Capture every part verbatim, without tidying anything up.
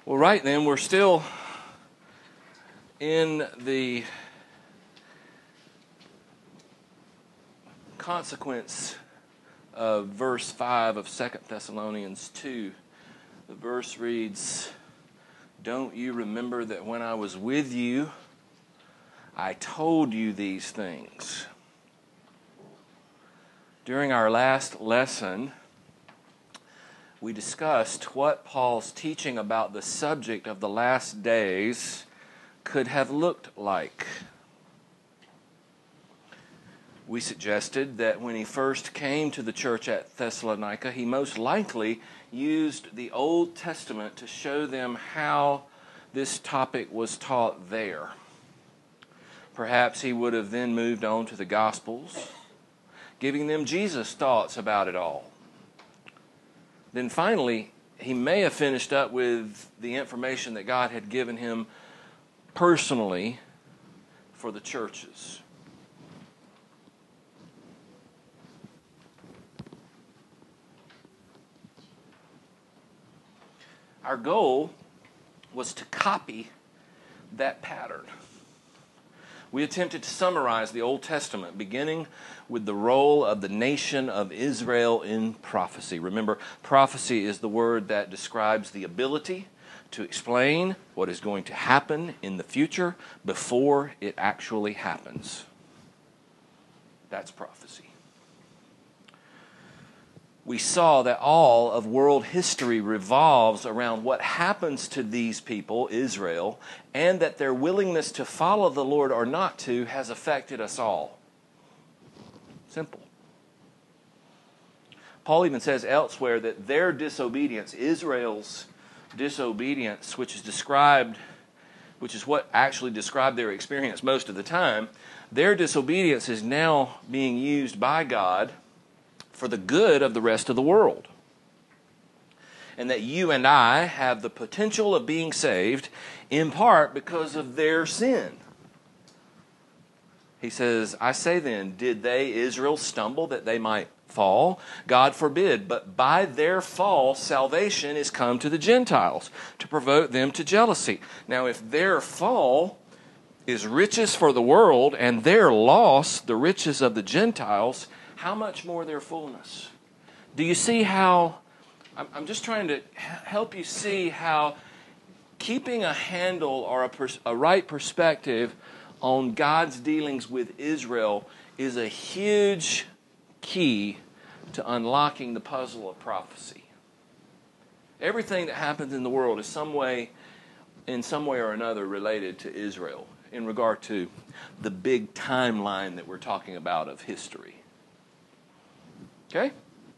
Well, right then, we're still in the consequence of verse five of Second Thessalonians two. The verse reads, "Don't you remember that when I was with you, I told you these things?" During our last lesson, we discussed what Paul's teaching about the subject of the last days could have looked like. We suggested that when he first came to the church at Thessalonica, he most likely used the Old Testament to show them how this topic was taught there. Perhaps he would have then moved on to the Gospels, giving them Jesus' thoughts about it all. Then finally, he may have finished up with the information that God had given him personally for the churches. Our goal was to copy that pattern. We attempted to summarize the Old Testament, beginning with the role of the nation of Israel in prophecy. Remember, prophecy is the word that describes the ability to explain what is going to happen in the future before it actually happens. That's prophecy. We saw that all of world history revolves around what happens to these people, Israel, and that their willingness to follow the Lord or not to has affected us all. Simple. Paul even says elsewhere that their disobedience, Israel's disobedience, which is described, which is what actually described their experience most of the time, their disobedience is now being used by God for the good of the rest of the world. And that you and I have the potential of being saved in part because of their sin. He says, "I say then, did they, Israel, stumble that they might fall? God forbid, but by their fall salvation is come to the Gentiles, to provoke them to jealousy." Now, if their fall is riches for the world and their loss the riches of the Gentiles, how much more their fullness? Do you see how, I'm just trying to help you see how keeping a handle or a, pers- a right perspective on God's dealings with Israel is a huge key to unlocking the puzzle of prophecy. Everything that happens in the world is some way, in some way or another related to Israel in regard to the big timeline that we're talking about of history. Okay?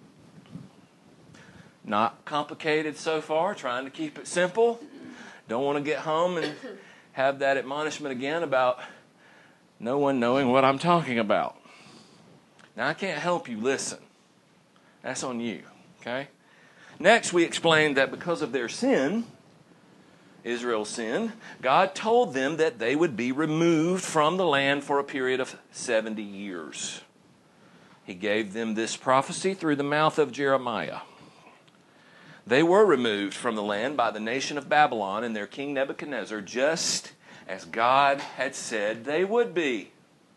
Not complicated so far, trying to keep it simple. Don't want to get home and have that admonishment again about no one knowing what I'm talking about. Now, I can't help you listen. That's on you, okay? Next, we explained that because of their sin, Israel's sin, God told them that they would be removed from the land for a period of seventy years. He gave them this prophecy through the mouth of Jeremiah. They were removed from the land by the nation of Babylon and their king Nebuchadnezzar, just as God had said they would be.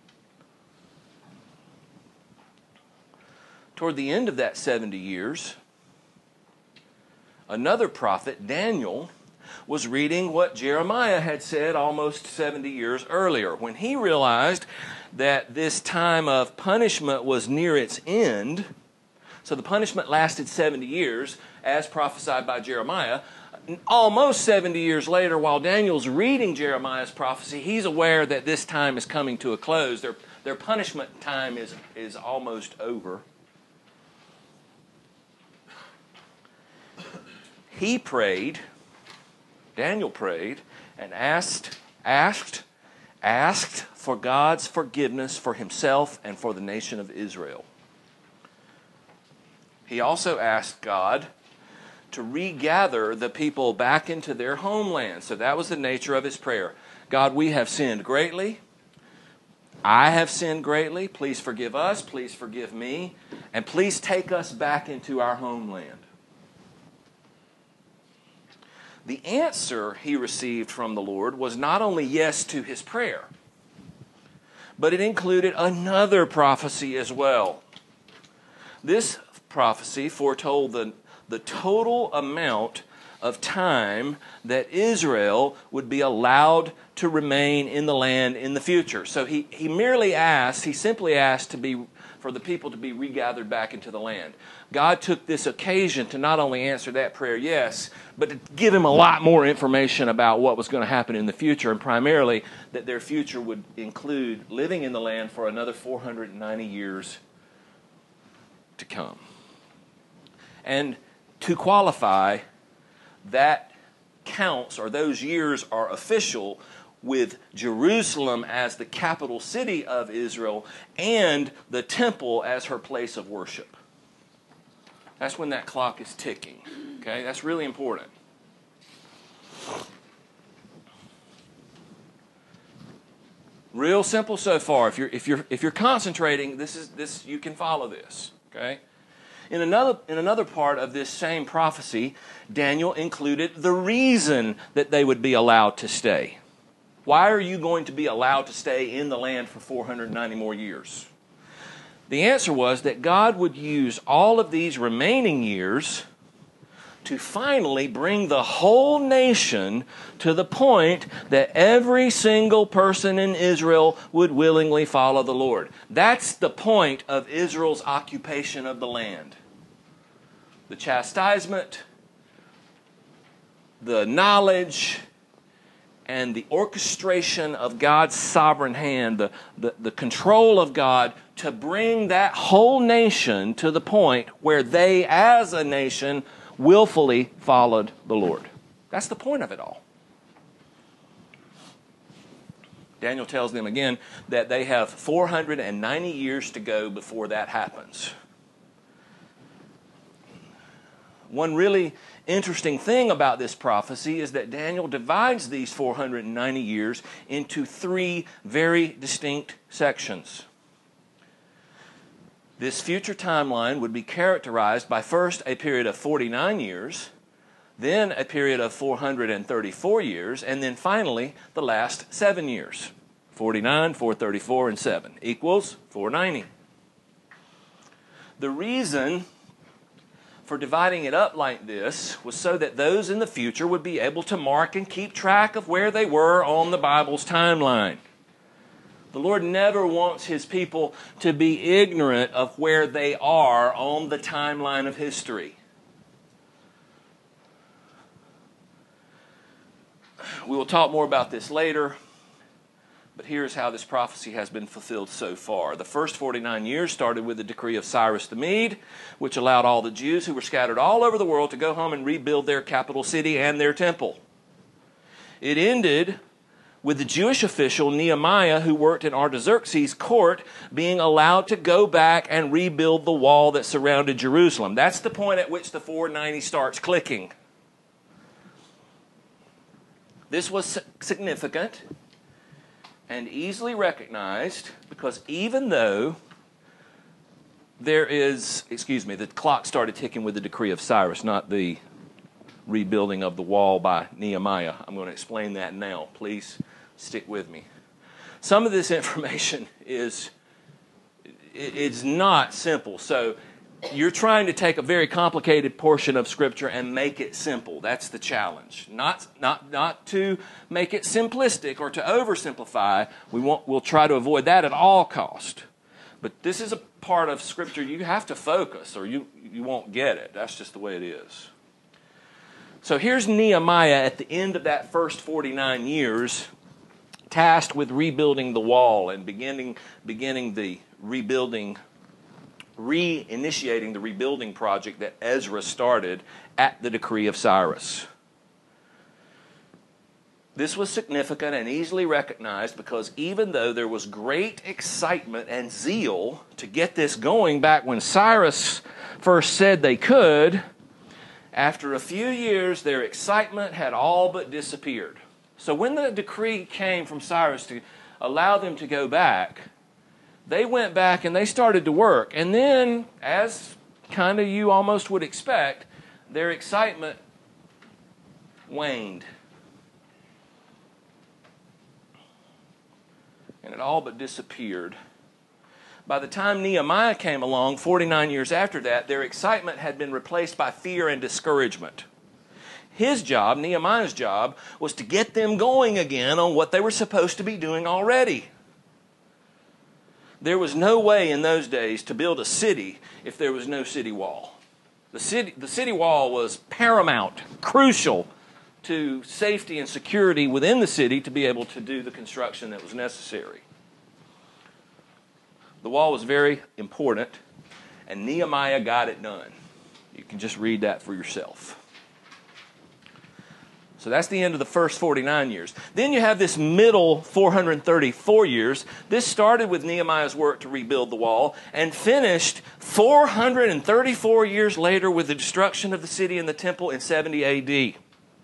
Toward the end of that seventy years, another prophet, Daniel, was reading what Jeremiah had said almost seventy years earlier. When he realized that this time of punishment was near its end, so the punishment lasted seventy years, as prophesied by Jeremiah. Almost seventy years later, while Daniel's reading Jeremiah's prophecy, he's aware that this time is coming to a close. Their, their punishment time is, is almost over. He prayed, Daniel prayed, and asked, asked, asked for God's forgiveness for himself and for the nation of Israel. He also asked God to regather the people back into their homeland. So that was the nature of his prayer. God, we have sinned greatly. I have sinned greatly. Please forgive us. Please forgive me. And please take us back into our homeland. the answer he received from the Lord was not only yes to his prayer, but it included another prophecy as well. This prophecy foretold the, the total amount of time that Israel would be allowed to remain in the land in the future. So he, he merely asked, he simply asked to be for the people to be regathered back into the land. God took this occasion to not only answer that prayer, yes, but to give him a lot more information about what was going to happen in the future, and primarily that their future would include living in the land for another four hundred ninety years to come. And to qualify, that counts, or those years are official, with Jerusalem as the capital city of Israel and the temple as her place of worship. That's when that clock is ticking. Okay, that's really important. Real simple so far. If you're if you're if you're concentrating, this is this you can follow this. Okay. In another in another part of this same prophecy, Daniel included the reason that they would be allowed to stay. Why are you going to be allowed to stay in the land for four hundred ninety more years? The answer was that God would use all of these remaining years to finally bring the whole nation to the point that every single person in Israel would willingly follow the Lord. That's the point of Israel's occupation of the land. The chastisement, the knowledge, and the orchestration of God's sovereign hand, the, the, the control of God to bring that whole nation to the point where they, as a nation, willfully followed the Lord. That's the point of it all. Daniel tells them again that they have four hundred ninety years to go before that happens. One really interesting thing about this prophecy is that Daniel divides these four hundred ninety years into three very distinct sections. This future timeline would be characterized by first a period of forty-nine years, then a period of four hundred thirty-four years, and then finally the last seven years. forty-nine, four hundred thirty-four, and seven equals four hundred ninety. The reason for dividing it up like this was so that those in the future would be able to mark and keep track of where they were on the Bible's timeline. The Lord never wants His people to be ignorant of where they are on the timeline of history. We will talk more about this later, but here's how this prophecy has been fulfilled so far. The first forty-nine years started with the decree of Cyrus the Mede, which allowed all the Jews who were scattered all over the world to go home and rebuild their capital city and their temple. It ended with the Jewish official Nehemiah, who worked in Artaxerxes' court, being allowed to go back and rebuild the wall that surrounded Jerusalem. That's the point at which the four ninety starts clicking. This was significant and easily recognized because even though there is, excuse me, the clock started ticking with the decree of Cyrus, not the rebuilding of the wall by Nehemiah. I'm going to explain that now. Please stick with me. Some of this information is it's not simple. So you're trying to take a very complicated portion of Scripture and make it simple. That's the challenge. Not not not to make it simplistic or to oversimplify. We won't, we'll try to avoid that at all cost. But this is a part of Scripture you have to focus or you, you won't get it. That's just the way it is. So here's Nehemiah at the end of that first forty-nine years, tasked with rebuilding the wall and beginning beginning the rebuilding, reinitiating the rebuilding project that Ezra started at the decree of Cyrus. This was significant and easily recognized because even though there was great excitement and zeal to get this going back when Cyrus first said they could, after a few years their excitement had all but disappeared. So when the decree came from Cyrus to allow them to go back, they went back and they started to work. And then, as kind of you almost would expect, their excitement waned. And it all but disappeared. By the time Nehemiah came along, forty-nine years after that, their excitement had been replaced by fear and discouragement. His job, Nehemiah's job, was to get them going again on what they were supposed to be doing already. There was no way in those days to build a city if there was no city wall. The city, the city wall was paramount, crucial to safety and security within the city to be able to do the construction that was necessary. The wall was very important, and Nehemiah got it done. You can just read that for yourself. So that's the end of the first forty-nine years. Then you have this middle four hundred thirty-four years. This started with Nehemiah's work to rebuild the wall and finished four hundred thirty-four years later with the destruction of the city and the temple in seventy A D.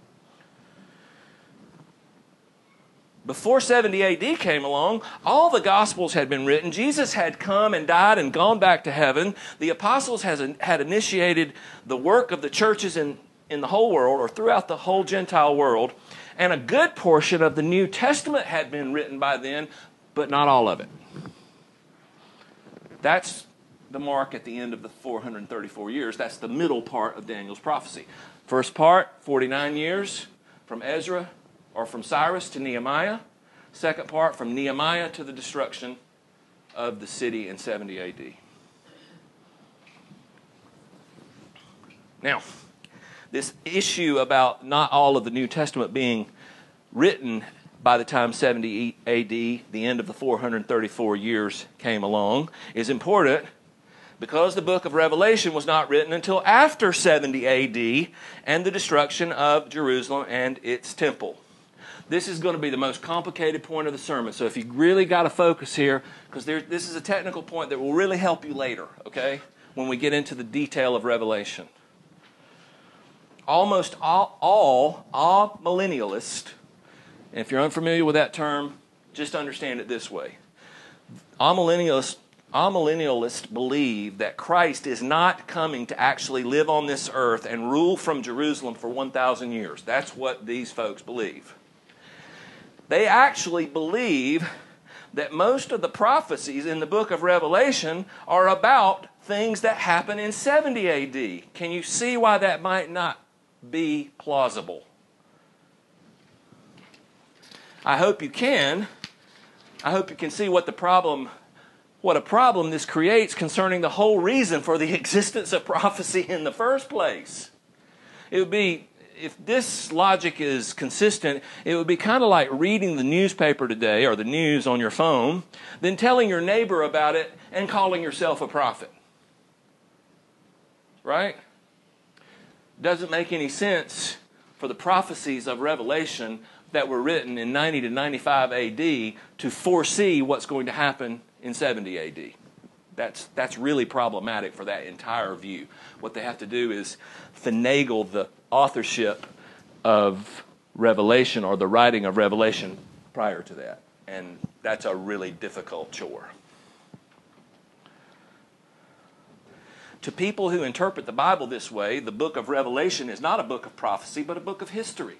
Before seventy A D came along, all the Gospels had been written. Jesus had come and died and gone back to heaven. The apostles has, had initiated the work of the churches in, in the whole world, or throughout the whole Gentile world. And a good portion of the New Testament had been written by then, but not all of it. That's the mark at the end of the four hundred thirty-four years. That's the middle part of Daniel's prophecy. First part, forty-nine years, from Ezra or from Cyrus to Nehemiah. Second part, from Nehemiah to the destruction of the city in seventy A D. Now, this issue about not all of the New Testament being written by the time seventy A D, the end of the four hundred thirty-four years came along, is important because the book of Revelation was not written until after seventy A D and the destruction of Jerusalem and its temple. This is going to be the most complicated point of the sermon. So if you really got to focus here, because this is a technical point that will really help you later, okay, when we get into the detail of Revelation. Almost all, all, all millennialists, and if you're unfamiliar with that term, just understand it this way. All millennialists, all millennialists believe that Christ is not coming to actually live on this earth and rule from Jerusalem for one thousand years. That's what these folks believe. They actually believe that most of the prophecies in the book of Revelation are about things that happen in seventy A D. Can you see why that might not be plausible? I hope you can. I hope you can see what the problem, what a problem this creates concerning the whole reason for the existence of prophecy in the first place. It would be, if this logic is consistent, it would be kind of like reading the newspaper today or the news on your phone, then telling your neighbor about it and calling yourself a prophet. Right? Doesn't make any sense for the prophecies of Revelation that were written in ninety to ninety-five A D to foresee what's going to happen in seventy A D. That's, that's really problematic for that entire view. What they have to do is finagle the authorship of Revelation or the writing of Revelation prior to that. And that's a really difficult chore. To people who interpret the Bible this way, the book of Revelation is not a book of prophecy, but a book of history.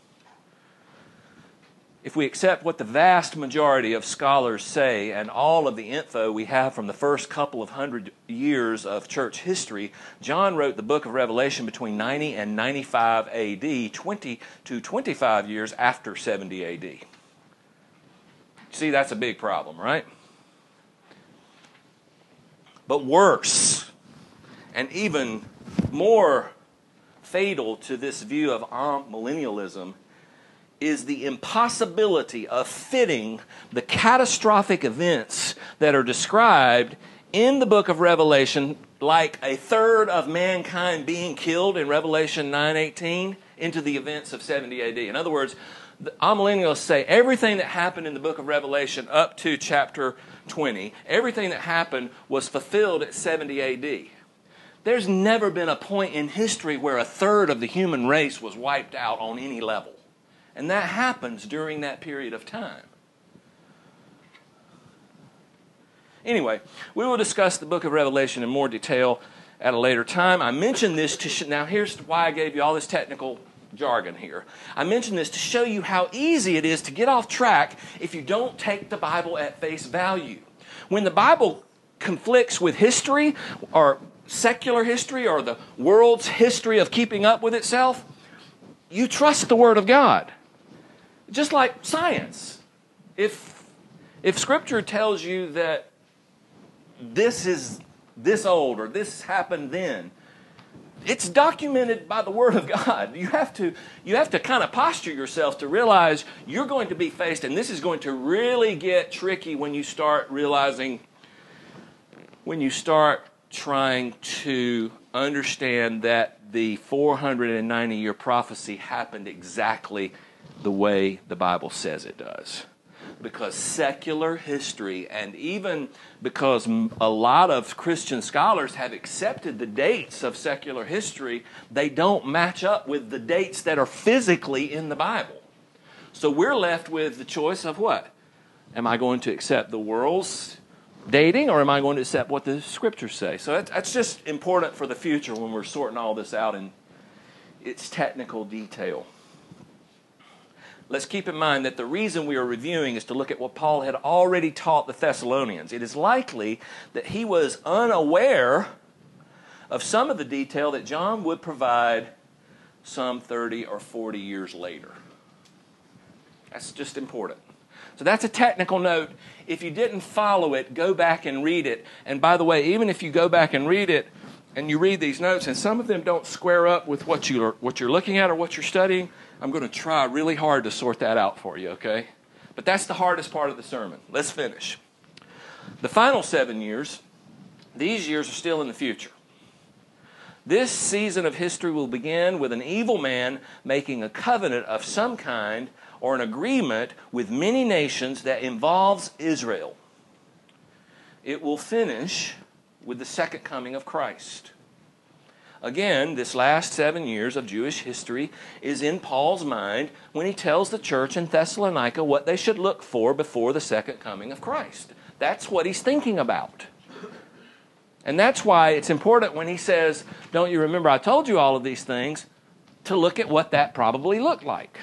If we accept what the vast majority of scholars say and all of the info we have from the first couple of hundred years of church history, John wrote the book of Revelation between ninety and ninety-five A D, twenty to twenty-five years after seventy A D. See, that's a big problem, right? But worse, and even more fatal to this view of amillennialism, is the impossibility of fitting the catastrophic events that are described in the book of Revelation, like a third of mankind being killed in Revelation nine eighteen, into the events of seventy A D. In other words, the amillennialists say everything that happened in the book of Revelation up to chapter twenty, everything that happened was fulfilled at seventy A D. There's never been a point in history where a third of the human race was wiped out on any level. And that happens during that period of time. Anyway, we will discuss the book of Revelation in more detail at a later time. I mentioned this to... Sh- now, here's why I gave you all this technical jargon here. I mention this to show you how easy it is to get off track if you don't take the Bible at face value. When the Bible conflicts with history or secular history or the world's history of keeping up with itself, you trust the Word of God. Just like science. If, if Scripture tells you that this is this old or this happened then, it's documented by the Word of God. You have to, you have to kind of posture yourself to realize you're going to be faced, and this is going to really get tricky when you start realizing, when you start trying to understand that the four hundred ninety year prophecy happened exactly the way the Bible says it does. Because secular history, and even because a lot of Christian scholars have accepted the dates of secular history, they don't match up with the dates that are physically in the Bible. So we're left with the choice of what? Am I going to accept the world's dating, or am I going to accept what the Scriptures say? So that's just important for the future when we're sorting all this out in its technical detail. Let's keep in mind that the reason we are reviewing is to look at what Paul had already taught the Thessalonians. It is likely that he was unaware of some of the detail that John would provide some thirty or forty years later. That's just important. So that's a technical note. If you didn't follow it, go back and read it. And by the way, even if you go back and read it, and you read these notes, and some of them don't square up with what you're, what you're looking at or what you're studying, I'm going to try really hard to sort that out for you, okay? But that's the hardest part of the sermon. Let's finish. The final seven years, these years are still in the future. This season of history will begin with an evil man making a covenant of some kind or an agreement with many nations that involves Israel. It will finish with the second coming of Christ. Again, this last seven years of Jewish history is in Paul's mind when he tells the church in Thessalonica what they should look for before the second coming of Christ. That's what he's thinking about. And that's why it's important when he says, don't you remember I told you all of these things, to look at what that probably looked like.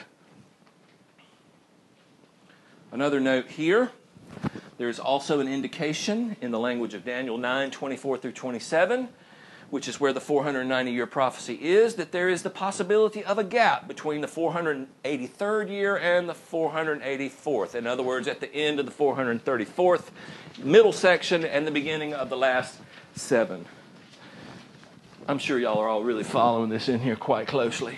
Another note here, there's also an indication in the language of Daniel nine, twenty-four through twenty-seven, which is where the four hundred ninety year prophecy is, that there is the possibility of a gap between the four hundred eighty-third year and the four hundred eighty-fourth. In other words, at the end of the four hundred thirty-fourth, middle section, and the beginning of the last seven. I'm sure y'all are all really following this in here quite closely.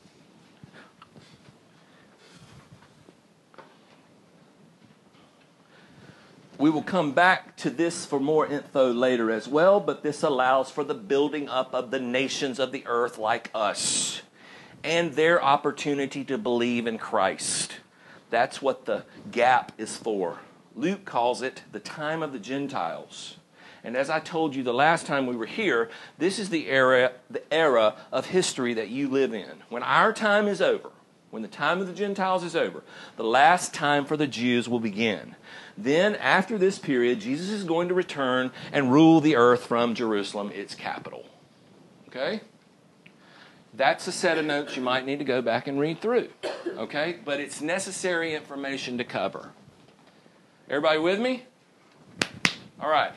We will come back to this for more info later as well, but this allows for the building up of the nations of the earth like us and their opportunity to believe in Christ. That's what the gap is for. Luke calls it the time of the Gentiles. And as I told you the last time we were here, this is the era, the era of history that you live in. When our time is over, when the time of the Gentiles is over, the last time for the Jews will begin. Then, after this period, Jesus is going to return and rule the earth from Jerusalem, its capital. Okay? That's a set of notes you might need to go back and read through. Okay? But it's necessary information to cover. Everybody with me? All right.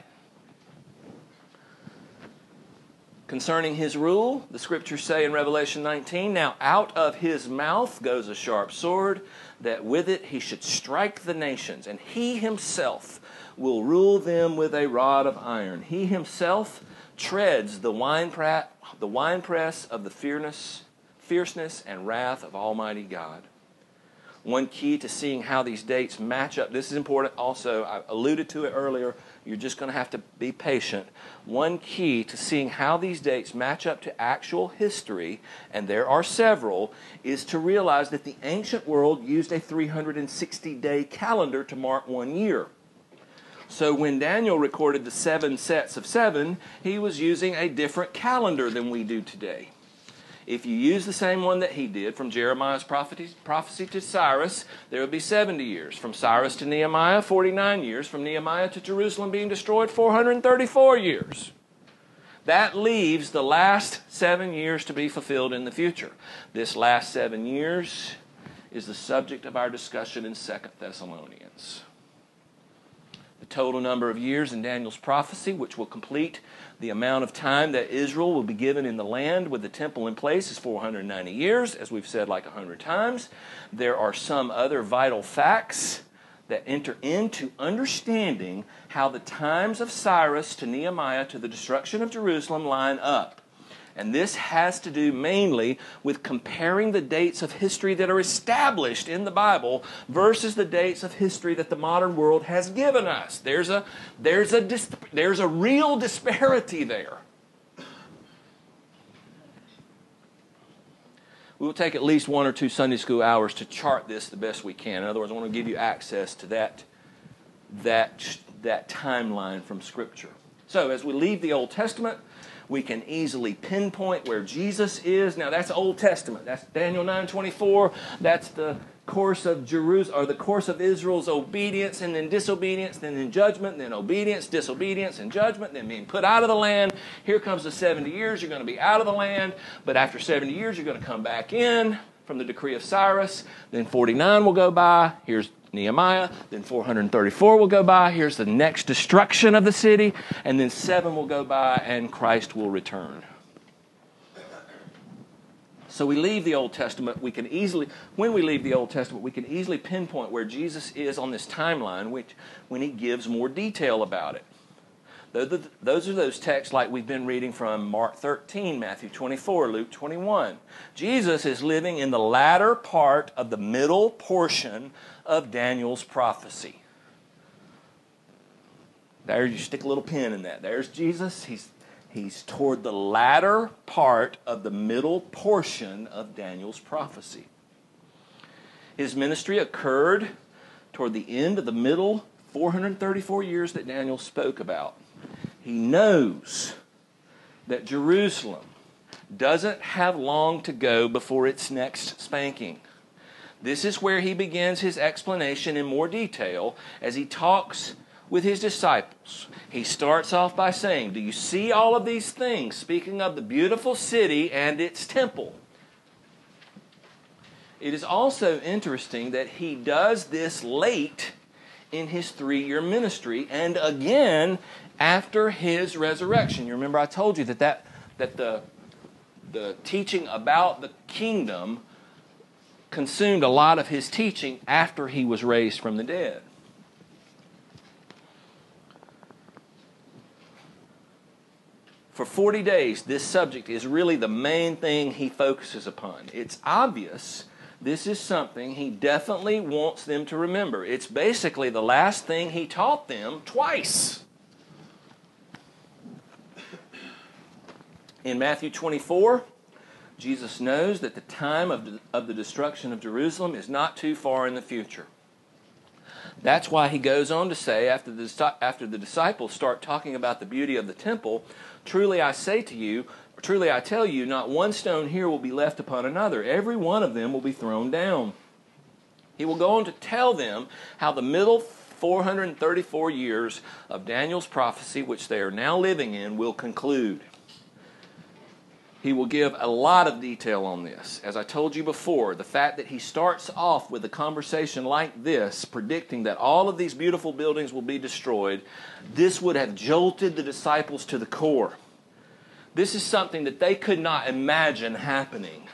Concerning his rule, the scriptures say in Revelation nineteen, now out of his mouth goes a sharp sword, that with it he should strike the nations, and he himself will rule them with a rod of iron. He himself treads the winepress, the winepress of the fierceness, fierceness and wrath of Almighty God. One key to seeing how these dates match up, this is important also, I alluded to it earlier, you're just going to have to be patient. One key to seeing how these dates match up to actual history, and there are several, is to realize that the ancient world used a three hundred sixty day calendar to mark one year. So when Daniel recorded the seven sets of seven, he was using a different calendar than we do today. If you use the same one that he did, from Jeremiah's prophecy to Cyrus, there would be seventy years. From Cyrus to Nehemiah, forty-nine years. From Nehemiah to Jerusalem being destroyed, four hundred thirty-four years. That leaves the last seven years to be fulfilled in the future. This last seven years is the subject of our discussion in Second Thessalonians. The total number of years in Daniel's prophecy, which will complete the amount of time that Israel will be given in the land with the temple in place, is four hundred ninety years, as we've said like a hundred times. There are some other vital facts that enter into understanding how the times of Cyrus to Nehemiah to the destruction of Jerusalem line up. And this has to do mainly with comparing the dates of history that are established in the Bible versus the dates of history that the modern world has given us. There's a, there's a, dis, there's a real disparity there. We will take at least one or two Sunday school hours to chart this the best we can. In other words, I want to give you access to that, that, that timeline from Scripture. So as we leave the Old Testament, we can easily pinpoint where Jesus is. Now that's Old Testament. That's Daniel nine twenty-four. That's the course of Jerusalem, or the course of Israel's obedience and then disobedience, then in judgment, then obedience, disobedience, and judgment, then being put out of the land. Here comes the seventy years. You're going to be out of the land, but after seventy years, you're going to come back in from the decree of Cyrus. Then forty-nine will go by. Here's Nehemiah. Then four hundred thirty-four will go by. Here's the next destruction of the city. And then seven will go by and Christ will return. So we leave the Old Testament. We can easily, when we leave the Old Testament, we can easily pinpoint where Jesus is on this timeline, which, when he gives more detail about it. Those are those texts like we've been reading from Mark thirteen, Matthew twenty-four, Luke twenty-one. Jesus is living in the latter part of the middle portion of Daniel's prophecy. There, you stick a little pin in that. There's Jesus. He's, he's toward the latter part of the middle portion of Daniel's prophecy. His ministry occurred toward the end of the middle four hundred thirty-four years that Daniel spoke about. He knows that Jerusalem doesn't have long to go before its next spanking. This is where he begins his explanation in more detail as he talks with his disciples. He starts off by saying, do you see all of these things? Speaking of the beautiful city and its temple. It is also interesting that he does this late in his three-year ministry and again after his resurrection. You remember I told you that, that, that the, the teaching about the kingdom consumed a lot of his teaching after he was raised from the dead. For forty days, this subject is really the main thing he focuses upon. It's obvious this is something he definitely wants them to remember. It's basically the last thing he taught them twice. In Matthew twenty-four, Jesus knows that the time of the, of the destruction of Jerusalem is not too far in the future. That's why he goes on to say, after the, after the disciples start talking about the beauty of the temple, truly I say to you, truly I tell you, not one stone here will be left upon another. Every one of them will be thrown down. He will go on to tell them how the middle four hundred thirty-four years of Daniel's prophecy, which they are now living in, will conclude. He will give a lot of detail on this. As I told you before, the fact that he starts off with a conversation like this, predicting that all of these beautiful buildings will be destroyed, this would have jolted the disciples to the core. This is something that they could not imagine happening.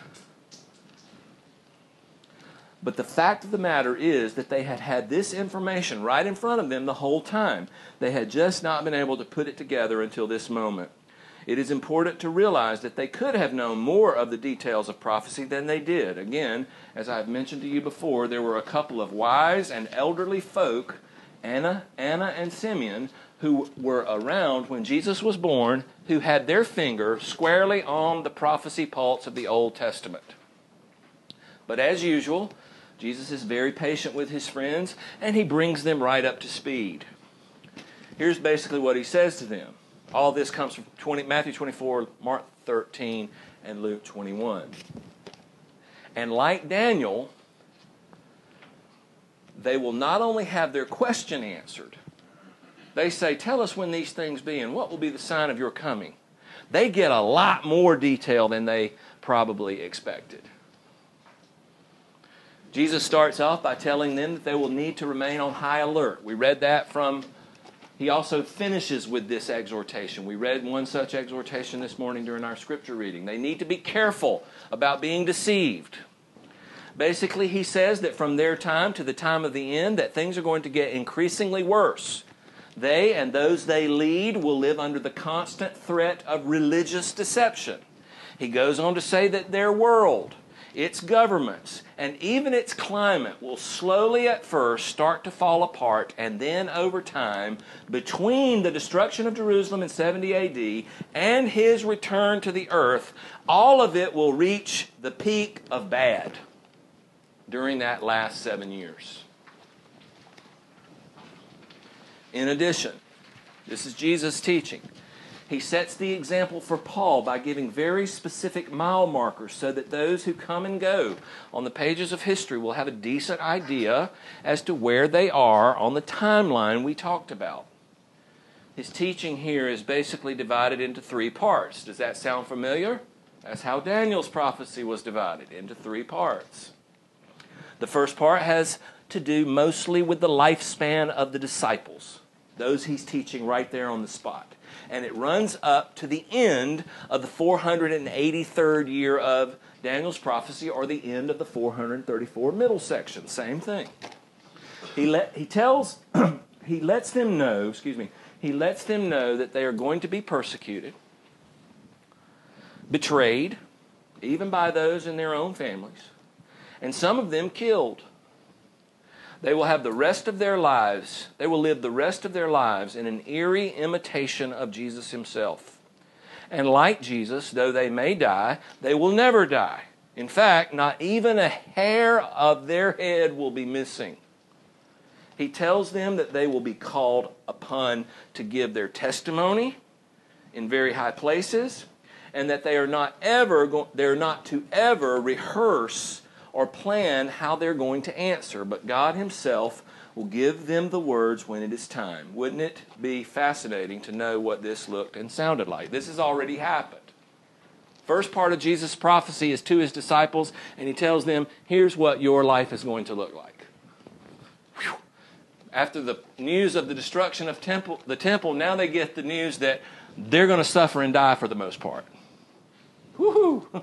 But the fact of the matter is that they had had this information right in front of them the whole time. They had just not been able to put it together until this moment. It is important to realize that they could have known more of the details of prophecy than they did. Again, as I've mentioned to you before, there were a couple of wise and elderly folk, Anna, Anna and Simeon, who were around when Jesus was born, who had their finger squarely on the prophecy pulse of the Old Testament. But as usual, Jesus is very patient with his friends, and he brings them right up to speed. Here's basically what he says to them. All this comes from twenty, Matthew twenty-four, Mark thirteen, and Luke twenty-one. And like Daniel, they will not only have their question answered. They say, tell us when these things be and what will be the sign of your coming. they get a lot more detail than they probably expected. Jesus starts off by telling them that they will need to remain on high alert. We read that from, he also finishes with this exhortation. We read one such exhortation this morning during our scripture reading. They need to be careful about being deceived. Basically, he says that from their time to the time of the end, that things are going to get increasingly worse. They and those they lead will live under the constant threat of religious deception. He goes on to say that their world, its governments, and even its climate will slowly at first start to fall apart, and then over time, between the destruction of Jerusalem in seventy A D and his return to the earth, all of it will reach the peak of bad during that last seven years. In addition, this is Jesus' teaching. He sets the example for Paul by giving very specific mile markers so that those who come and go on the pages of history will have a decent idea as to where they are on the timeline we talked about. His teaching here is basically divided into three parts. Does that sound familiar? That's how Daniel's prophecy was divided, into three parts. The first part has to do mostly with the lifespan of the disciples, those he's teaching right there on the spot. And it runs up to the end of the four hundred eighty-third year of Daniel's prophecy, or the end of the four hundred thirty-four middle section. Same thing. He let he tells he lets them know, excuse me, he lets them know that they are going to be persecuted, betrayed, even by those in their own families, and some of them killed. They will have the rest of their lives, they will live the rest of their lives in an eerie imitation of Jesus himself. And like Jesus, though they may die, they will never die. In fact, not even a hair of their head will be missing. He tells them that they will be called upon to give their testimony in very high places, and that they are not ever go- they're not to ever rehearse or plan how they're going to answer, but God himself will give them the words when it is time. Wouldn't it be fascinating to know what this looked and sounded like? This has already happened. First part of Jesus' prophecy is to his disciples, and he tells them, here's what your life is going to look like. Whew. After the news of the destruction of temple, the temple, now they get the news that they're going to suffer and die for the most part. Woohoo!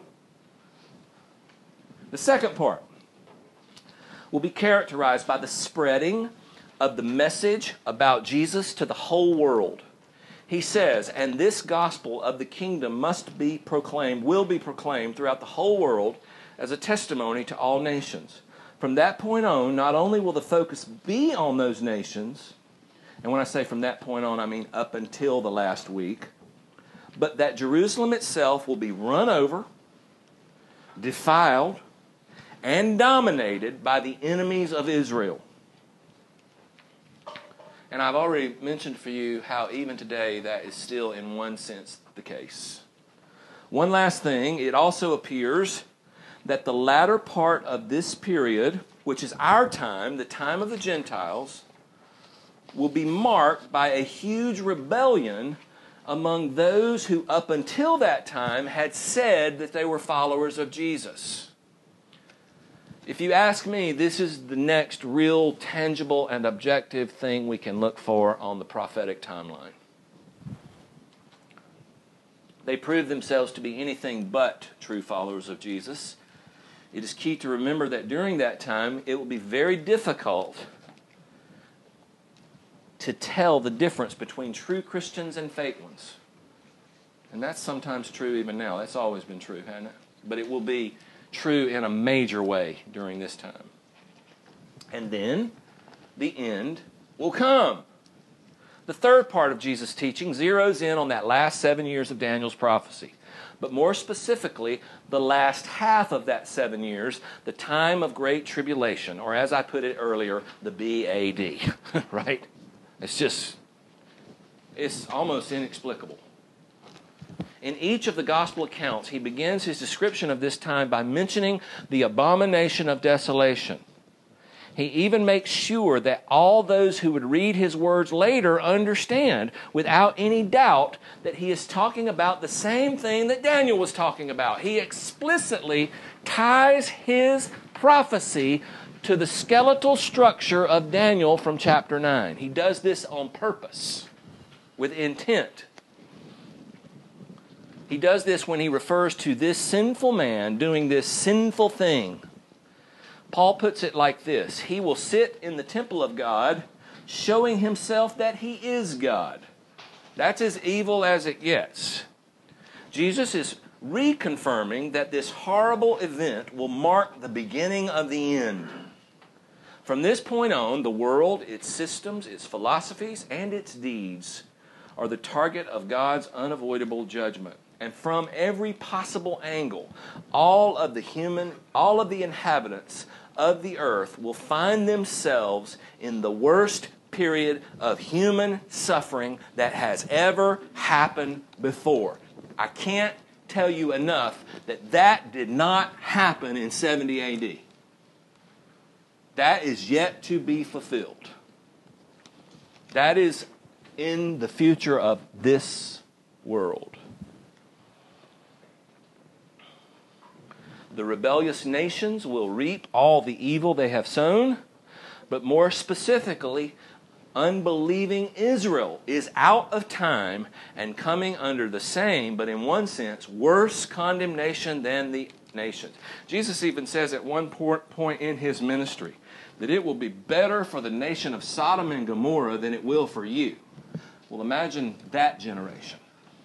The second part will be characterized by the spreading of the message about Jesus to the whole world. He says, and this gospel of the kingdom must be proclaimed, will be proclaimed throughout the whole world as a testimony to all nations. From that point on, not only will the focus be on those nations, and when I say from that point on, I mean up until the last week, but that Jerusalem itself will be run over, defiled, and dominated by the enemies of Israel. And I've already mentioned for you how even today that is still in one sense the case. One last thing, it also appears that the latter part of this period, which is our time, the time of the Gentiles, will be marked by a huge rebellion among those who up until that time had said that they were followers of Jesus. If you ask me, this is the next real tangible and objective thing we can look for on the prophetic timeline. They prove themselves to be anything but true followers of Jesus. It is key to remember that during that time, it will be very difficult to tell the difference between true Christians and fake ones. And that's sometimes true even now. That's always been true, hasn't it? But it will be true in a major way during this time. And then the end will come. The third part of Jesus' teaching zeroes in on that last seven years of Daniel's prophecy. But more specifically, the last half of that seven years, the time of great tribulation, or as I put it earlier, the B A D, right? It's just, it's almost inexplicable. In each of the gospel accounts, he begins his description of this time by mentioning the abomination of desolation. He even makes sure that all those who would read his words later understand without any doubt that he is talking about the same thing that Daniel was talking about. He explicitly ties his prophecy to the skeletal structure of Daniel from chapter nine. He does this on purpose, with intent. He does this when he refers to this sinful man doing this sinful thing. Paul puts it like this: he will sit in the temple of God, showing himself that he is God. That's as evil as it gets. Jesus is reconfirming that this horrible event will mark the beginning of the end. From this point on, the world, its systems, its philosophies, and its deeds are the target of God's unavoidable judgment. And from every possible angle, all of the human, all of the inhabitants of the earth will find themselves in the worst period of human suffering that has ever happened before. I can't tell you enough that that did not happen in seventy A D. That is yet to be fulfilled. That is in the future of this world. The rebellious nations will reap all the evil they have sown, but more specifically, unbelieving Israel is out of time and coming under the same, but in one sense, worse condemnation than the nations. Jesus even says at one point in his ministry that it will be better for the nation of Sodom and Gomorrah than it will for you. Well, imagine that generation.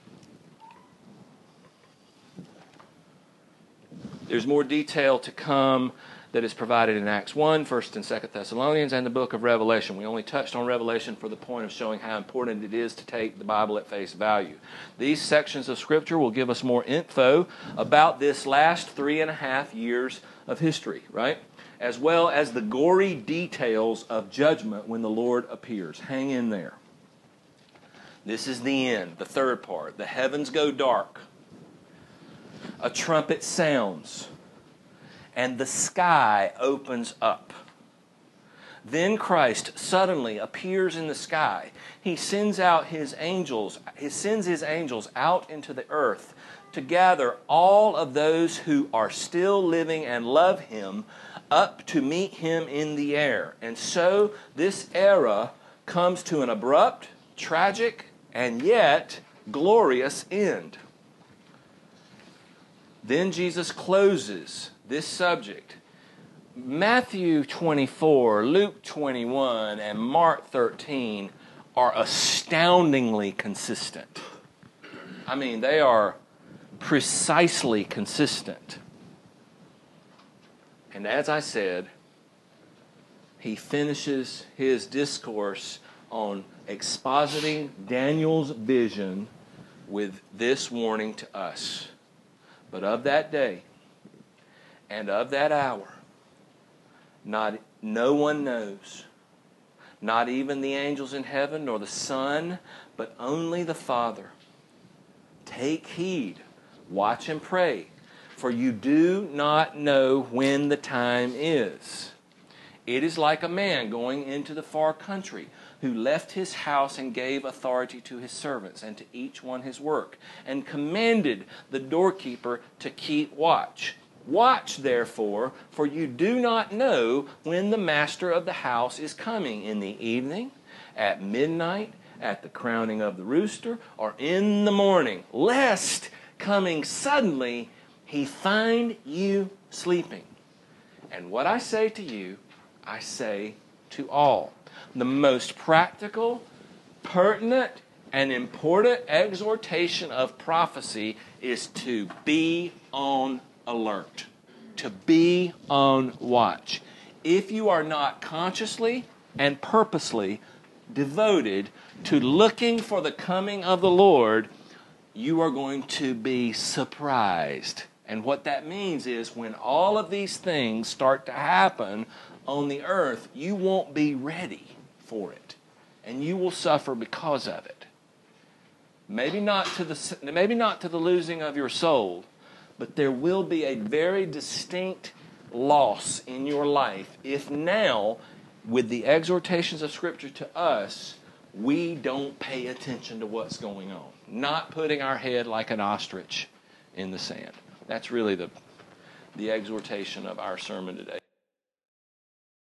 There's more detail to come that is provided in Acts one, First and Second Thessalonians, and the book of Revelation. We only touched on Revelation for the point of showing how important it is to take the Bible at face value. These sections of Scripture will give us more info about this last three and a half years of history, right? As well as the gory details of judgment when the Lord appears. Hang in there. This is the end, the third part. The heavens go dark. A trumpet sounds, and the sky opens up. Then Christ suddenly appears in the sky. He sends out his angels, he sends his angels out into the earth to gather all of those who are still living and love him up to meet him in the air. And so this era comes to an abrupt, tragic, and yet glorious end. Then Jesus closes this subject. Matthew twenty-four, Luke twenty-one, and Mark thirteen are astoundingly consistent. I mean, they are precisely consistent. And as I said, he finishes his discourse on expositing Daniel's vision with this warning to us. But of that day and of that hour, not no one knows, not even the angels in heaven nor the Son, but only the Father. Take heed, watch and pray, for you do not know when the time is. It is like a man going into the far country, who left his house and gave authority to his servants and to each one his work, and commanded the doorkeeper to keep watch. Watch, therefore, for you do not know when the master of the house is coming, in the evening, at midnight, at the crowing of the rooster, or in the morning, lest, coming suddenly, he find you sleeping. And what I say to you, I say to all. The most practical, pertinent, and important exhortation of prophecy is to be on alert, to be on watch. If you are not consciously and purposely devoted to looking for the coming of the Lord, you are going to be surprised. And what that means is when all of these things start to happen on the earth, you won't be ready for it, and you will suffer because of it. Maybe not to the maybe not to the losing of your soul, but there will be a very distinct loss in your life if now, with the exhortations of Scripture to us, we don't pay attention to what's going on? Not putting our head like an ostrich in the sand. That's really the, the exhortation of our sermon today.